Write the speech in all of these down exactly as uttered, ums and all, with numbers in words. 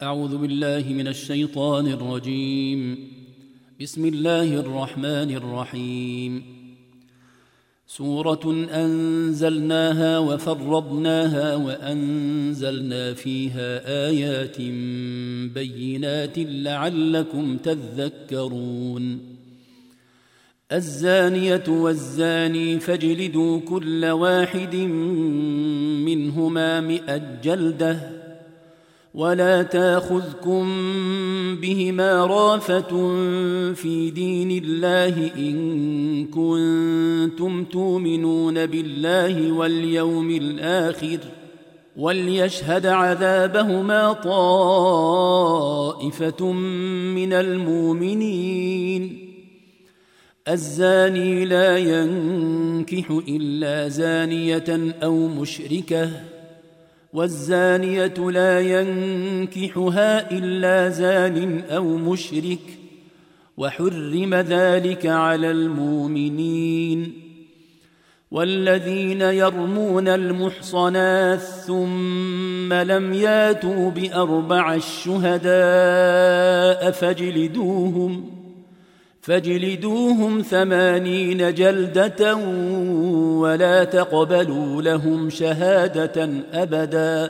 أعوذ بالله من الشيطان الرجيم. بسم الله الرحمن الرحيم. سورة أنزلناها وفرضناها وأنزلنا فيها آيات بينات لعلكم تذكرون. الزانية والزاني فاجلدوا كل واحد منهما مئة جلدة ولا تاخذكم بهما رافة في دين الله إن كنتم تؤمنون بالله واليوم الآخر وليشهد عذابهما طائفة من المؤمنين. الزاني لا ينكح إلا زانية أو مشركة والزانية لا ينكحها إلا زان أو مشرك وحرم ذلك على المؤمنين. والذين يرمون المحصنات ثم لم ياتوا بأربع الشهداء فاجلدوهم فاجلدوهم ثمانين جلدة ولا تقبلوا لهم شهادة أبدا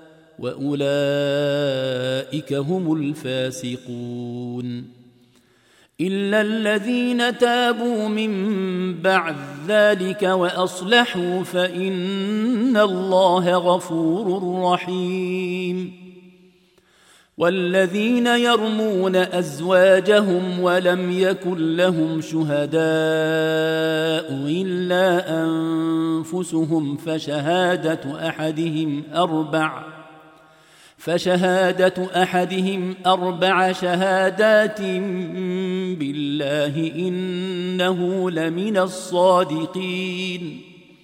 وأولئك هم الفاسقون. إلا الذين تابوا من بعد ذلك وأصلحوا فإن الله غفور رحيم. والذين يرمون أزواجهم ولم يكن لهم شهداء إلا أنفسهم فشهادة أحدهم أربع فشهادة أحدهم أربع شهادات بالله إنه لمن الصادقين.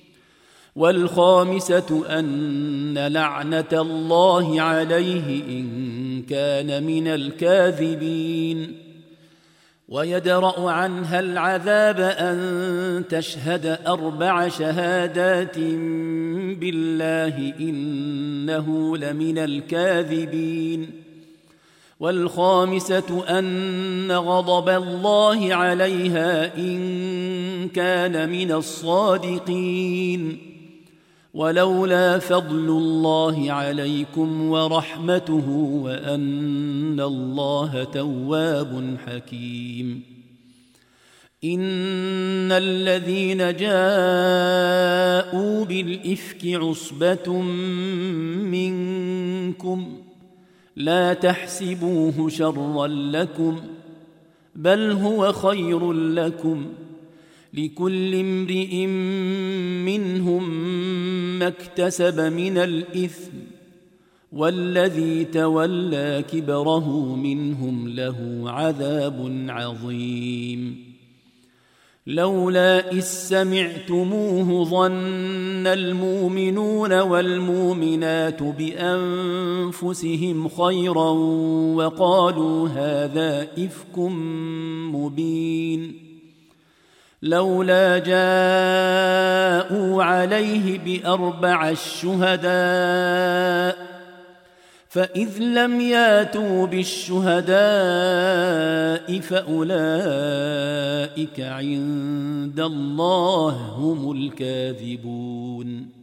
والخامسة أن لعنة الله عليه إن كان من الكاذبين. ويدرأ عنها العذاب أن تشهد أربع شهادات بالله إنه لمن الكاذبين. والخامسة أن غضب الله عليها إن كان من الصادقين. ولولا فضل الله عليكم ورحمته وأن الله تواب حكيم. إن الذين جاءوا بالإفك عصبة منكم لا تحسبوه شرا لكم بل هو خير لكم لكل امرئ منهم ما اكتسب من الإثم والذي تولى كبره منهم له عذاب عظيم. لولا إذ سمعتموه ظن المؤمنون والمؤمنات بأنفسهم خيرا وقالوا هذا إفك مبين. لولا جاءوا عليه بأربع الشهداء فإذ لم ياتوا بالشهداء فأولئك عند الله هم الكاذبون.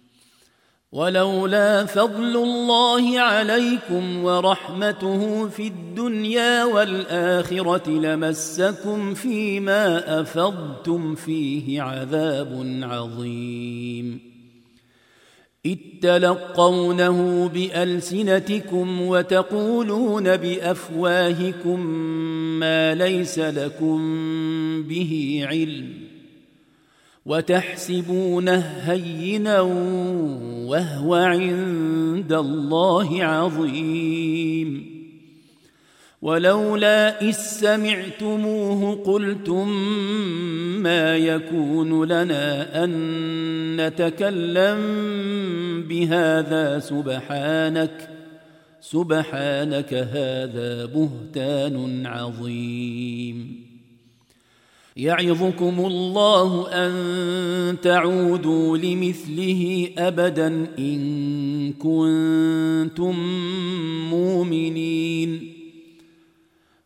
ولولا فضل الله عليكم ورحمته في الدنيا والآخرة لمسكم فيما أفضتم فيه عذاب عظيم. إذ تلقونه بألسنتكم وتقولون بأفواهكم ما ليس لكم به علم وتحسبونه هينا وهو عند الله عظيم. ولولا إذ سمعتموه قلتم ما يكون لنا أن نتكلم بهذا سبحانك سبحانك هذا بهتان عظيم. يعظكم الله أن تعودوا لمثله أبدا إن كنتم مؤمنين.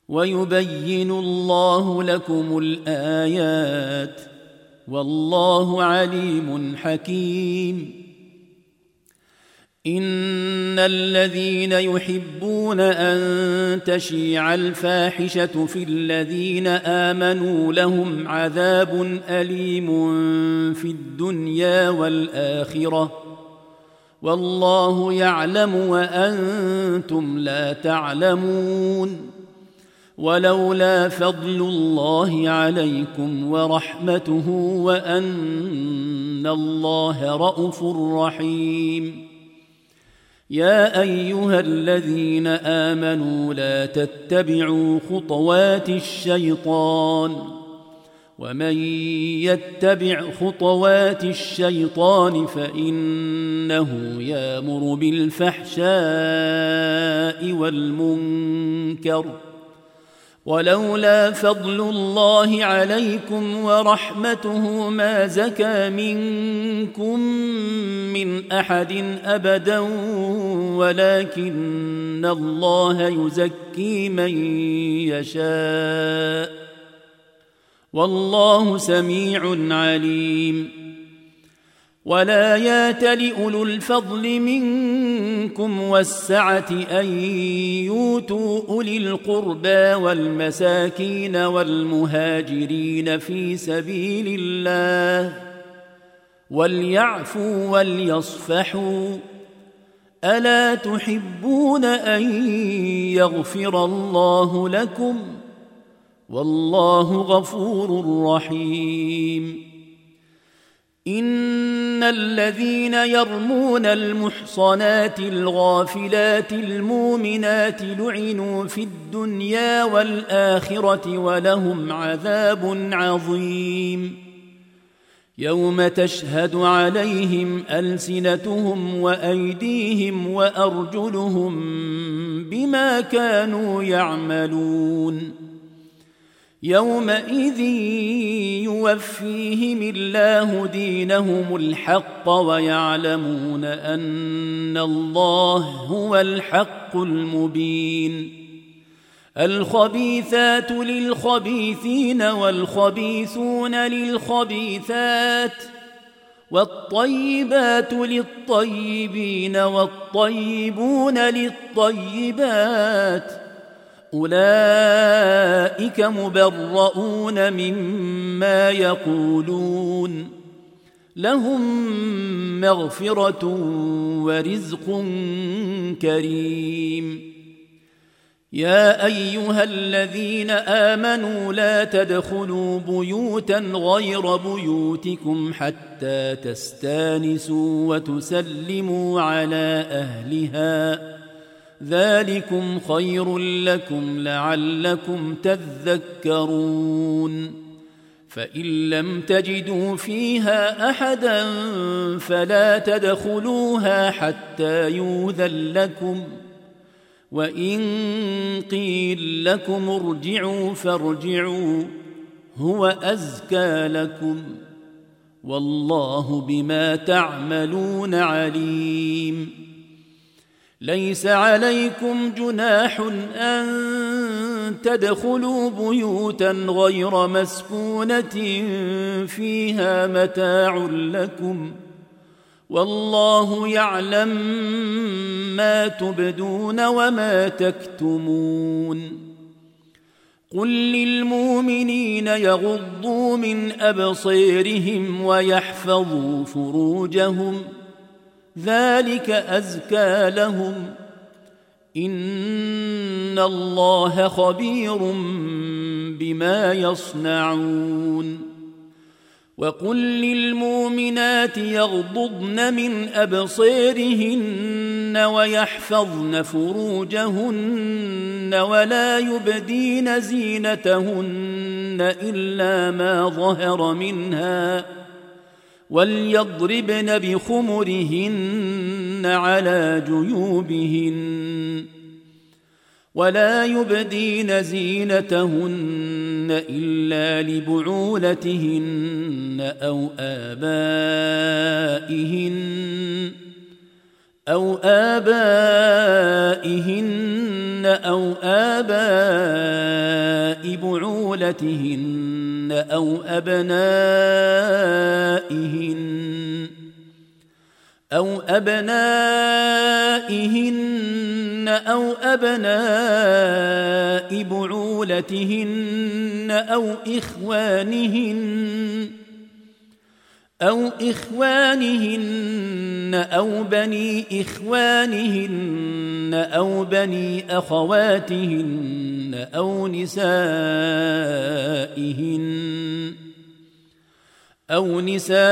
ويبين الله لكم الآيات والله عليم حكيم. إن الذين يحبون أن تشيع الفاحشة في الذين آمنوا لهم عذاب أليم في الدنيا والآخرة والله يعلم وأنتم لا تعلمون. ولولا فضل الله عليكم ورحمته وأن الله رءوف رحيم. يا أيها الذين آمنوا لا تتبعوا خطوات الشيطان ومن يتبع خطوات الشيطان فإنه يأمر بالفحشاء والمنكر ولولا فضل الله عليكم ورحمته ما زكى منكم من أحد أبدا ولكن الله يزكي من يشاء والله سميع عليم. ولا يأتل أولو الفضل منكم والسعة أن يؤتوا أولي القربى والمساكين والمهاجرين في سبيل الله وليعفوا وليصفحوا ألا تحبون أن يغفر الله لكم والله غفور رحيم. إن الذين يرمون المحصنات الغافلات المؤمنات لعنوا في الدنيا والآخرة ولهم عذاب عظيم. يوم تشهد عليهم ألسنتهم وأيديهم وأرجلهم بما كانوا يعملون. يومئذ يوفيهم الله دينهم الحق ويعلمون أن الله هو الحق المبين. الخبيثات للخبيثين والخبيثون للخبيثات والطيبات للطيبين والطيبون للطيبات أولئك مبرؤون مما يقولون لهم مغفرة ورزق كريم. يا أيها الذين آمنوا لا تدخلوا بيوتا غير بيوتكم حتى تستانسوا وتسلموا على أهلها ذلكم خير لكم لعلكم تذكرون. فإن لم تجدوا فيها أحدا فلا تدخلوها حتى يؤذن لكم وإن قيل لكم ارجعوا فارجعوا هو أزكى لكم والله بما تعملون عليم. ليس عليكم جناح أن تدخلوا بيوتا غير مسكونة فيها متاع لكم والله يعلم ما تبدون وما تكتمون. قل للمؤمنين يغضوا من أبصيرهم ويحفظوا فروجهم ذلك أزكى لهم إن الله خبير بما يصنعون. وقل للمؤمنات يغضضن من أبصيرهن ويحفظن فروجهن ولا يبدين زينتهن إلا ما ظهر منها وليضربن بخمرهن على جيوبهن ولا يبدين زينتهن إلا لبعولتهن أو آبائهن أو آبائهن أو آباء بعولتهن أو أبنائهن أو أبنائهن أو أبناء بعولتهن أو إخوانهن أو إخوانهن أو بني إخوانهن أو بني أخواتهن أو نسائهن أو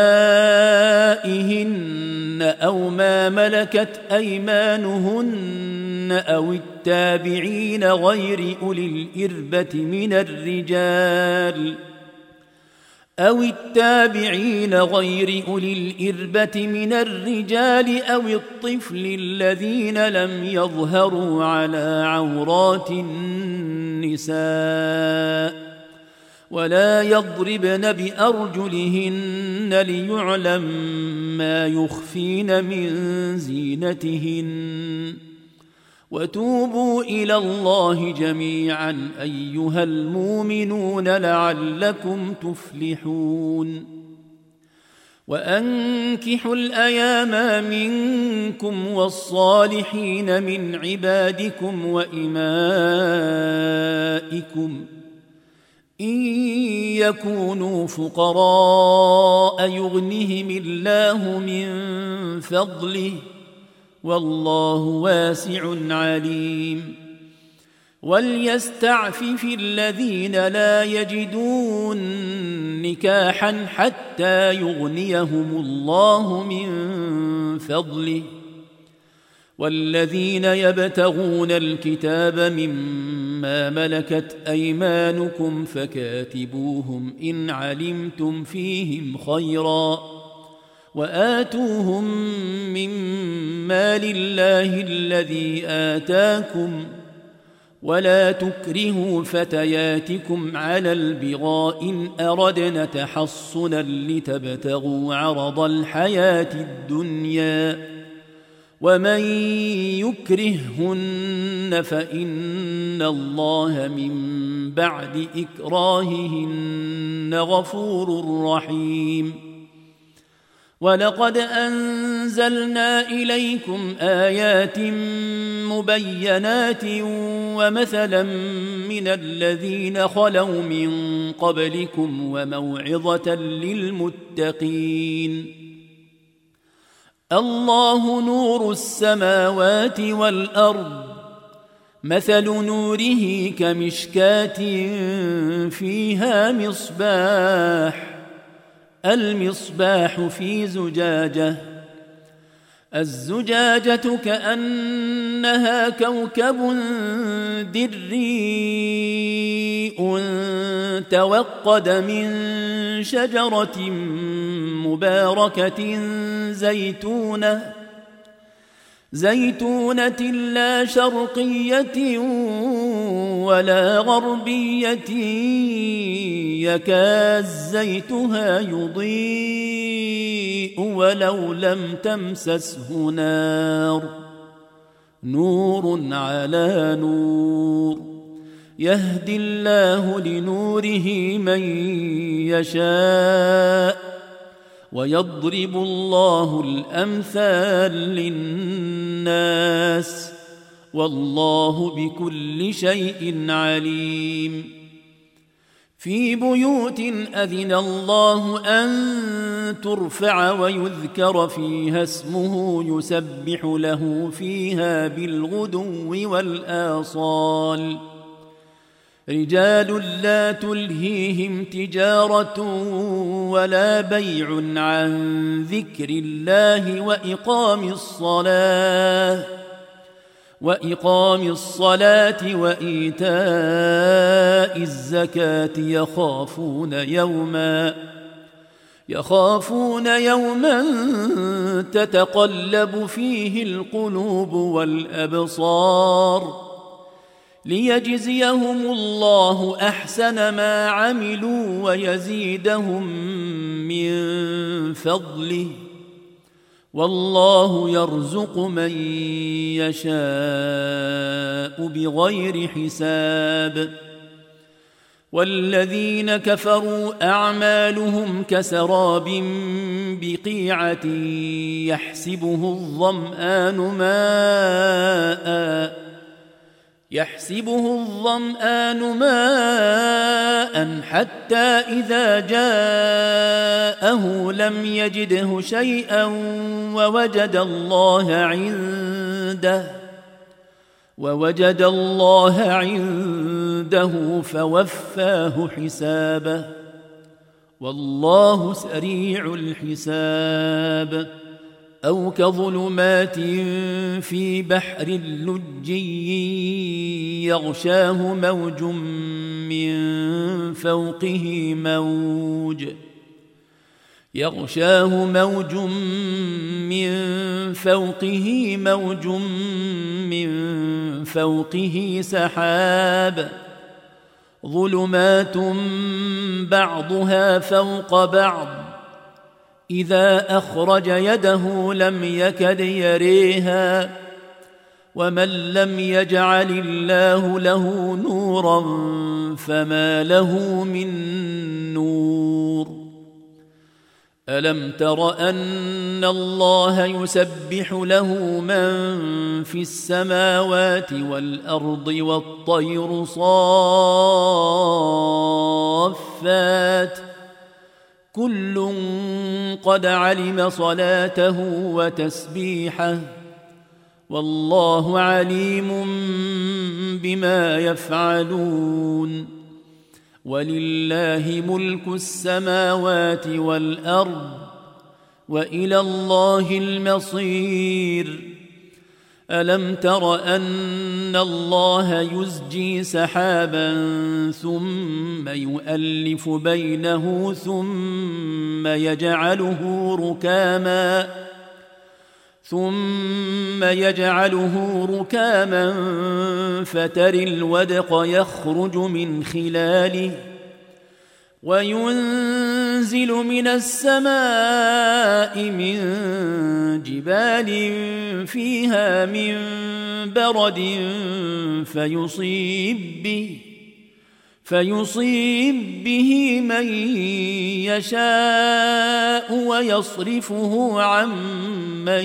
نسائهن أو ما ملكت أيمانهن أو التابعين غير أولي الإربة من الرجال أو التابعين غير أولي الإربة من الرجال أو الطفل الذين لم يظهروا على عورات النساء ولا يضربن بأرجلهن ليعلم ما يخفين من زينتهن وتوبوا إلى الله جميعا أيها المؤمنون لعلكم تفلحون وأنكحوا الأيام منكم والصالحين من عبادكم وإمائكم إن يكونوا فقراء يغنهم الله من فضله والله واسع عليم وليستعفف الذين لا يجدون نكاحا حتى يغنيهم الله من فضله والذين يبتغون الكتاب مما ملكت أيمانكم فكاتبوهم إن علمتم فيهم خيرا وآتوهم من مال الله الذي آتاكم ولا تكرهوا فتياتكم على البغاء إن أردنا تحصنا لتبتغوا عرض الحياة الدنيا ومن يكرههن فإن الله من بعد إكراههن غفور رحيم ولقد أنزلنا إليكم آيات مبينات ومثلا من الذين خلوا من قبلكم وموعظة للمتقين الله نور السماوات والأرض مثل نوره كمشكاة فيها مصباح المصباح في زجاجة الزجاجة كأنها كوكب دريء توقد من شجرة مباركة زيتونة زيتونة لا شرقية ولا غربية يكاد زيتها يضيء ولو لم تمسسه نار نور على نور يهدي الله لنوره من يشاء ويضرب الله الأمثال للناس والله بكل شيء عليم في بيوت أذن الله أن ترفع ويذكر فيها اسمه يسبح له فيها بالغدو والآصال رجال لا تلهيهم تجارة ولا بيع عن ذكر الله وإقام الصلاة وإقام الصلاة وإيتاء الزكاة يخافون يوما يخافون يوما تتقلب فيه القلوب والأبصار ليجزيهم الله أحسن ما عملوا ويزيدهم من فضله والله يرزق من يشاء بغير حساب. والذين كفروا أعمالهم كسراب بقيعة يحسبه الظمآن ماء يحسبه الظمآن ماء حتى إذا جاءه لم يجده شيئا ووجد الله عنده ووجد الله عنده فوفاه حسابه والله سريع الحساب. أو كظلمات في بحر لجي يغشاه موج من فوقه موج يغشاه موج من فوقه موج من فوقه سحاب ظلمات بعضها فوق بعض إذا أخرج يده لم يكد يريها ومن لم يجعل الله له نورا فما له من نور. ألم تر أن الله يسبح له من في السماوات والأرض والطير صافات كل قد علم صلاته وتسبيحه والله عليم بما يفعلون. ولله ملك السماوات والأرض وإلى الله المصير. ألم تر أن الله يزجي سحابا ثم يؤلف بينه ثم يجعله ركاما ثم يجعله ركاما فترى الودق يخرج من خلاله وينزل من السماء من جبال فيها من برد فيصيب به فيصيب به من يشاء ويصرفه عن من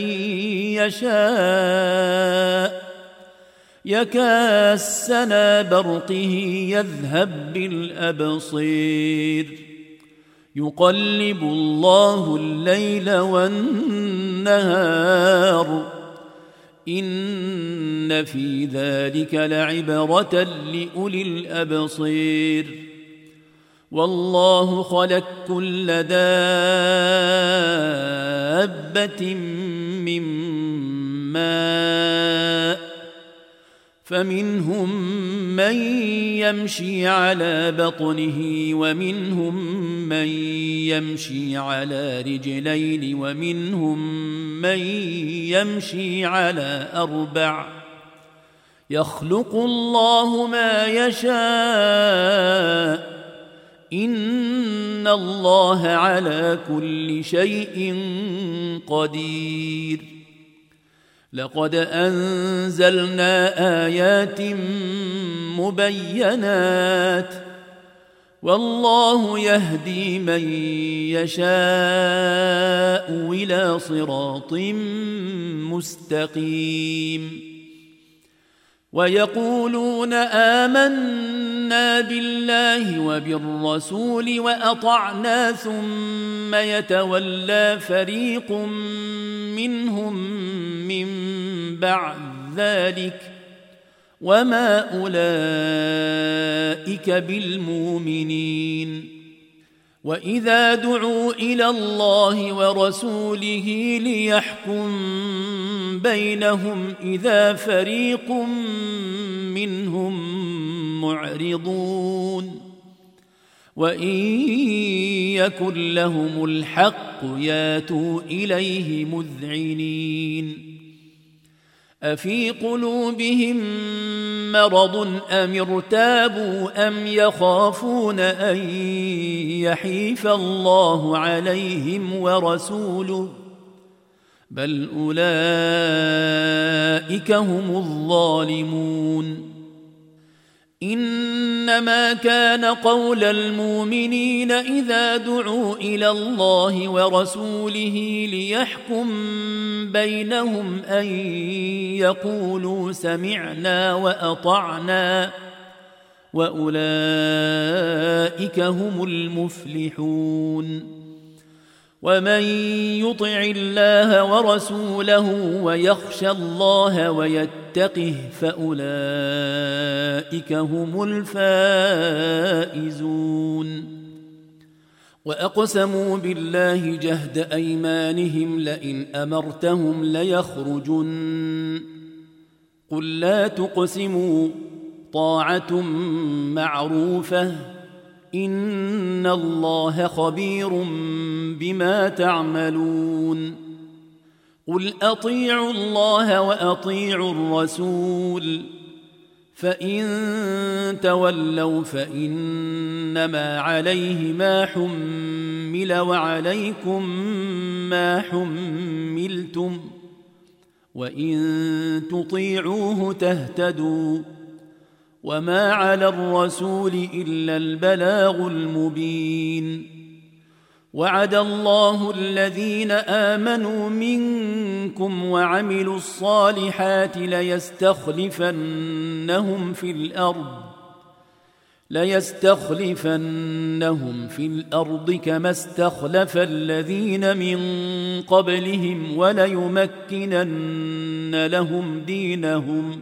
يشاء يكاد سنا برقه يذهب بالأبصير يقلب الله الليل والنهار إن في ذلك لعبرة لأولي الأبصير. والله خلق كل دابة من ماء فمنهم من يمشي على بطنه ومنهم من يمشي على رجلين ومنهم من يمشي على أربع يخلق الله ما يشاء إن الله على كل شيء قدير. لقد أنزلنا آيات مبينات والله يهدي من يشاء إلى صراط مستقيم. ويقولون آمنا بالله وبالرسول وأطعنا ثم يتولى فريق منهم من بعد ذلك وما أولئك بالمؤمنين. وإذا دعوا إلى الله ورسوله ليحكم بينهم إذا فريق منهم معرضون وإن يكن لهم الحق ياتوا إليه مذعنين. أفي قلوبهم مرض أم ارتابوا أم يخافون أن يحيف الله عليهم ورسوله بل أولئك هم الظالمون إنما كان قول المؤمنين إذا دعوا إلى الله ورسوله ليحكم بينهم أن يقولوا سمعنا وأطعنا وأولئك هم المفلحون ومن يطع الله ورسوله ويخشى الله ويتقه فأولئك هم الفائزون وأقسموا بالله جهد أيمانهم لئن أمرتهم ليخرجن قل لا تقسموا طاعة معروفة إن الله خبير بما تعملون قل أطيعوا الله وأطيعوا الرسول فإن تولوا فإنما عليه ما حمل وعليكم ما حملتم وإن تطيعوه تهتدوا وما على الرسول إلا البلاغ المبين وعد الله الذين آمنوا منكم وعملوا الصالحات ليستخلفنهم في الأرض ليستخلفنهم في الأرض كما استخلف الذين من قبلهم وليمكنن لهم دينهم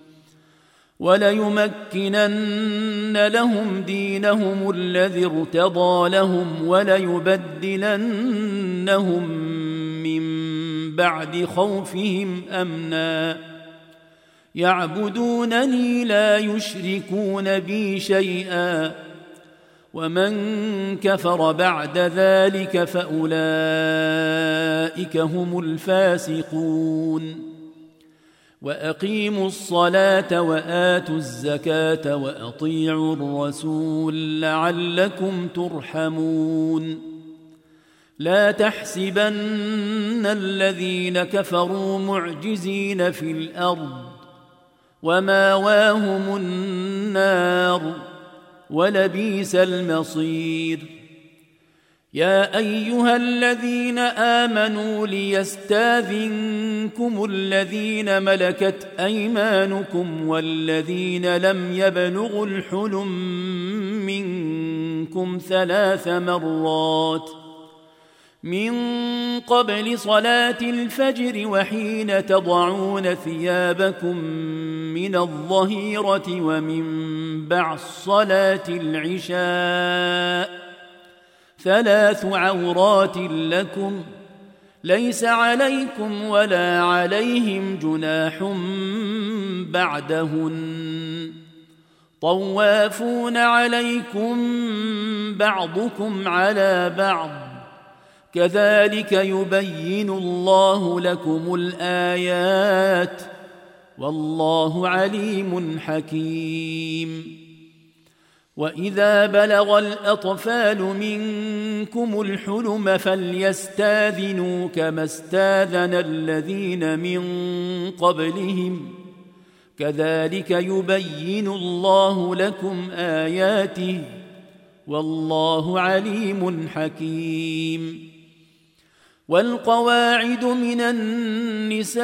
وليمكنن لهم دينهم الذي ارتضى لهم وليبدلنهم من بعد خوفهم أمنا يعبدونني لا يشركون بي شيئا ومن كفر بعد ذلك فأولئك هم الفاسقون وأقيموا الصلاة وآتوا الزكاة وأطيعوا الرسول لعلكم ترحمون لا تحسبن الذين كفروا معجزين في الأرض وماواهم النار ولبئس المصير يا أيها الذين آمنوا ليستاذنكم الذين ملكت أيمانكم والذين لم يبلغوا الحلم منكم ثلاث مرات من قبل صلاة الفجر وحين تضعون ثيابكم من الظهيرة ومن بعد صلاة العشاء ثلاث عورات لكم ليس عليكم ولا عليهم جناح بعدهن طوافون عليكم بعضكم على بعض كذلك يبين الله لكم الآيات والله عليم حكيم وإذا بلغ الأطفال منكم الحلم فليستاذنوا كما استاذن الذين من قبلهم كذلك يبين الله لكم آياته والله عليم حكيم والقواعد من النساء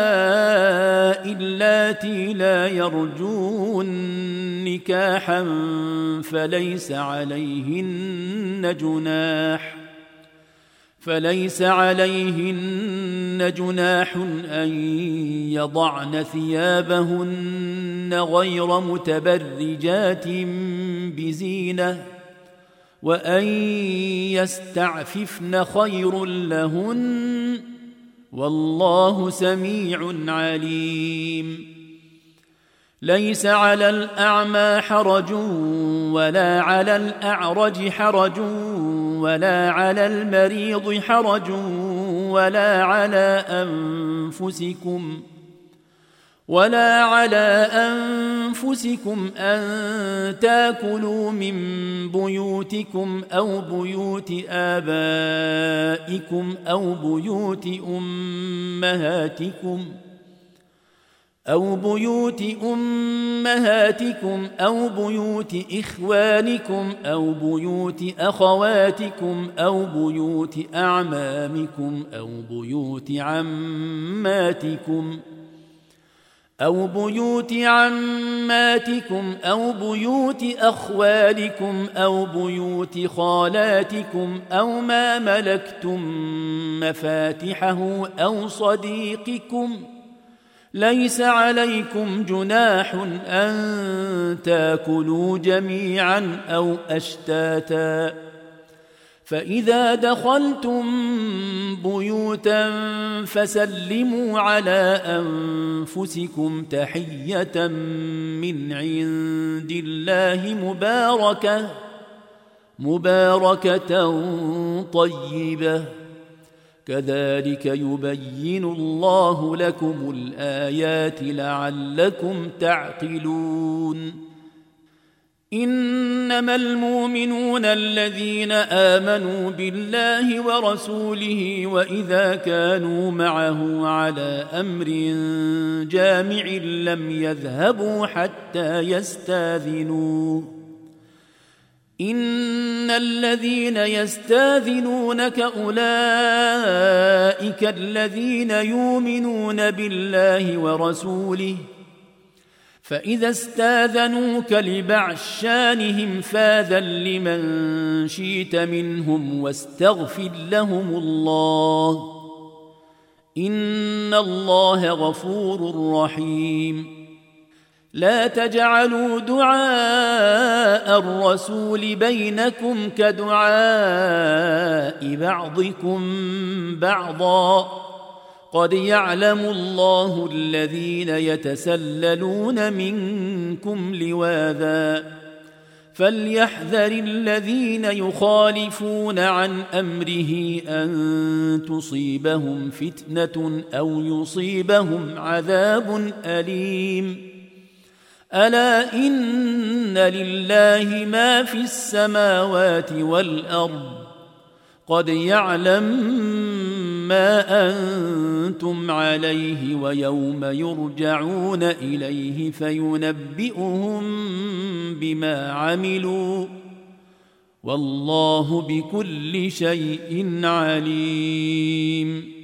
اللاتي لا يرجون نكاحا فليس عليهن جناح فليس عليهن جناح أن يضعن ثيابهن غير متبرجات بزينة وأن يستعففن خير لهن والله سميع عليم ليس على الأعمى حرج ولا على الأعرج حرج ولا على المريض حرج ولا على أنفسكم ولا على أنفسكم أن تاكلوا من بيوتكم أو بيوت آبائكم أو بيوت أمهاتكم أو بيوت أمهاتكم أو بيوت إخوانكم أو بيوت أخواتكم أو بيوت أعمامكم أو بيوت عماتكم أو بيوت عماتكم أو بيوت أخوالكم أو بيوت خالاتكم أو ما ملكتم مفاتحه أو صديقكم ليس عليكم جناح أن تاكلوا جميعا أو أشتاتا فإذا دخلتم بيوتا فسلموا على أنفسكم تحية من عند الله مباركة مباركة طيبة كذلك يبين الله لكم الآيات لعلكم تعقلون إنما المؤمنون الذين آمنوا بالله ورسوله وإذا كانوا معه على أمر جامع لم يذهبوا حتى يستاذنوه إن الذين يستاذنونك أولئك الذين يؤمنون بالله ورسوله فإذا استاذنوك لبعض شانهم فاذن لمن شئت منهم واستغفر لهم الله إن الله غفور رحيم لا تجعلوا دعاء الرسول بينكم كدعاء بعضكم بعضا قد يعلم الله الذين يتسللون منكم لواذا فليحذر الذين يخالفون عن أمره أن تصيبهم فتنة أو يصيبهم عذاب أليم ألا إن لله ما في السماوات والأرض قد يعلم ما أنتم عليه ويوم يرجعون إليه فينبئهم بما عملوا والله بكل شيء عليم